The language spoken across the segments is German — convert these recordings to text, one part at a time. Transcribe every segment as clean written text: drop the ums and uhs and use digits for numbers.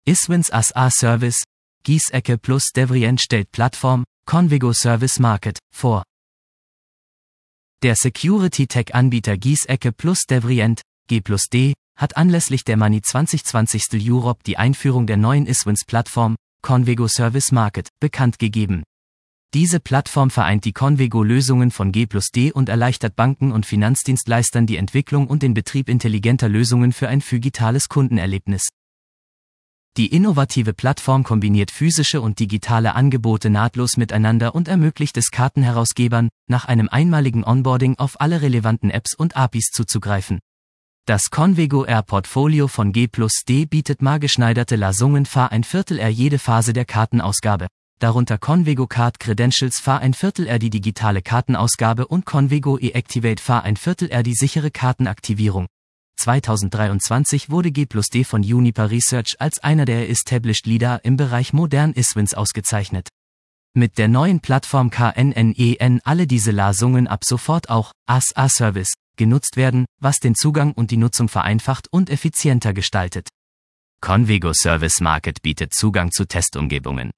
Iswins as a Service, Giesecke plus Devrient stellt Plattform, Convigo Service Market, vor. Der Security-Tech-Anbieter Giesecke plus Devrient, G+D, hat anlässlich der Money 2020 Europe die Einführung der neuen Iswins-Plattform, Convigo Service Market, bekannt gegeben. Diese Plattform vereint die Convigo-Lösungen von G+D und erleichtert Banken und Finanzdienstleistern die Entwicklung und den Betrieb intelligenter Lösungen für ein digitales Kundenerlebnis. Die innovative Plattform kombiniert physische und digitale Angebote nahtlos miteinander und ermöglicht es Kartenherausgebern, nach einem einmaligen Onboarding auf alle relevanten Apps und APIs zuzugreifen. Das Convigo R Portfolio von G+D bietet maßgeschneiderte Lösungen für ein Viertel jede Phase der Kartenausgabe, darunter Convigo Card Credentials für ein Viertel die digitale Kartenausgabe und Convigo E-Activate für ein Viertel die sichere Kartenaktivierung. 2023 wurde G+D von Uniper Research als einer der Established Leader im Bereich Modern Iswins ausgezeichnet. Mit der neuen Plattform KNNEN alle diese Lösungen ab sofort auch as a Service genutzt werden, was den Zugang und die Nutzung vereinfacht und effizienter gestaltet. Convigo Service Market bietet Zugang zu Testumgebungen.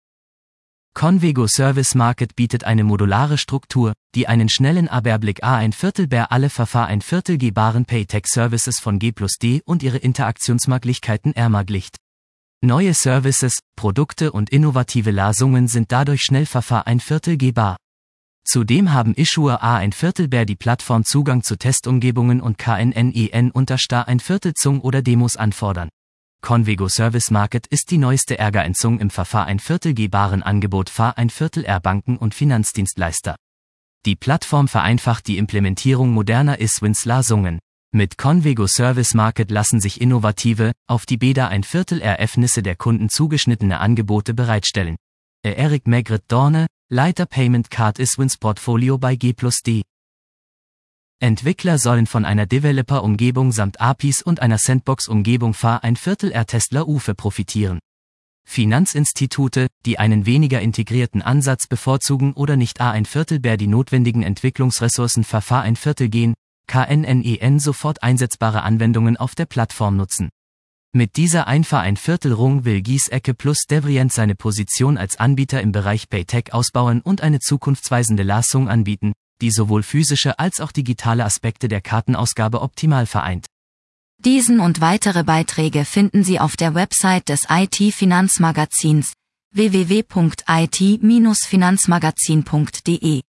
Convigo Service Market bietet eine modulare Struktur, die einen schnellen Überblick ein Viertel bei alle ein Viertel gebaren Paytech-Services von G+D und ihre Interaktionsmöglichkeiten ermöglicht. Neue Services, Produkte und innovative Lösungen sind dadurch schnell ein Viertel gebar. Zudem haben Issuer ein Viertel bei die Plattform Zugang zu Testumgebungen und KNNEN ein Viertel Zung oder Demos anfordern. Convigo Service Market ist die neueste Ergänzung im ein Viertel gebaren Angebot ein Viertel Banken und Finanzdienstleister. Die Plattform vereinfacht die Implementierung moderner Iswins-Lösungen. Mit Convigo Service Market lassen sich innovative, auf die Beda ein Viertel Ergebnisse der Kunden zugeschnittene Angebote bereitstellen. Eric Megret Dorne, Leiter Payment Card Iswins Portfolio bei G+D. Entwickler sollen von einer Developer-Umgebung samt APIs und einer Sandbox-Umgebung ein Viertel Tesla UFE profitieren. Finanzinstitute, die einen weniger integrierten Ansatz bevorzugen oder nicht ein Viertel bei die notwendigen Entwicklungsressourcen für ein Viertel gehen, KNNEN sofort einsetzbare Anwendungen auf der Plattform nutzen. Mit dieser ein Viertelrung will Giesecke plus Devrient seine Position als Anbieter im Bereich Paytech ausbauen und eine zukunftsweisende Lösung anbieten, die sowohl physische als auch digitale Aspekte der Kartenausgabe optimal vereint. Diesen und weitere Beiträge finden Sie auf der Website des IT-Finanzmagazins www.it-finanzmagazin.de.